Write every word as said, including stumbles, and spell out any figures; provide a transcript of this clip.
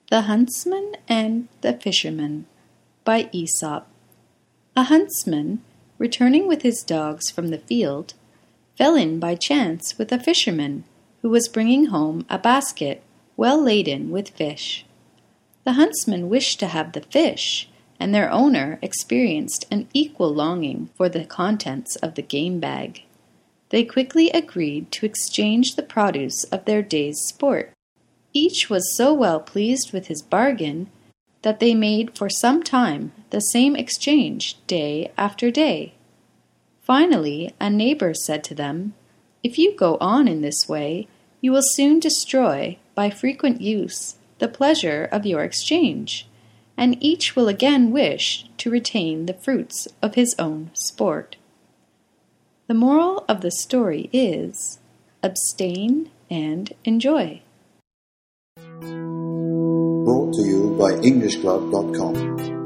The Huntsman and the Fisherman by Aesop. A huntsman, returning with his dogs from the field, fell in by chance with a fisherman who was bringing home a basket well laden with fish. The huntsman wished to have the fish, and their owner experienced an equal longing for the contents of the game bag. They quickly agreed to exchange the produce of their day's sport. Each was so well pleased with his bargain that they made for some time the same exchange day after day. Finally, a neighbor said to them, "If you go on in this way, you will soon destroy, by frequent use, the pleasure of your exchange, and each will again wish to retain the fruits of his own sport." The moral of the story is, abstain and enjoy. Brought to you by English Club dot com.